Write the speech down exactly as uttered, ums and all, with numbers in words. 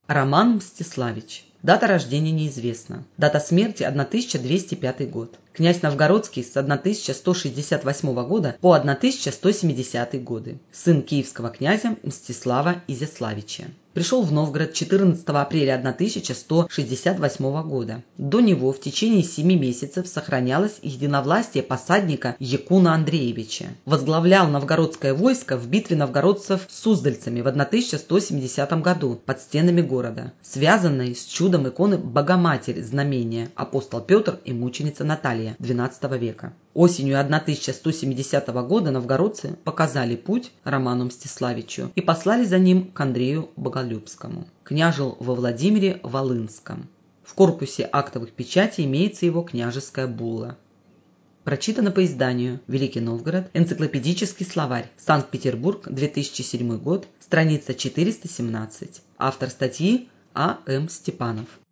Роман Мстиславич. Дата рождения неизвестна. Дата смерти тысяча двести пятый год. Князь Новгородский с тысяча сто шестьдесят восьмого года по тысяча сто семидесятые годы. Сын киевского князя Мстислава Изяславича. Пришел в Новгород четырнадцатого апреля тысяча сто шестьдесят восьмого года. До него в течение семи месяцев сохранялось единовластие посадника Якуна Андреевича. Возглавлял новгородское войско в битве новгородцев с суздальцами в тысяча сто семидесятом году под стенами города, связанной с чудом иконы Богоматери знамения апостол Петр и мученица Наталья двенадцатого века. Осенью тысяча сто семидесятого года новгородцы показали путь Роману Мстиславичу и послали за ним к Андрею Боголюбскому. Княжил во Владимире Волынском. В корпусе актовых печатей имеется его княжеская булла. Прочитано по изданию «Великий Новгород. Энциклопедический словарь. Санкт-Петербург. две тысячи седьмой год. Страница четыреста семнадцать. Автор статьи А. М. Степанов.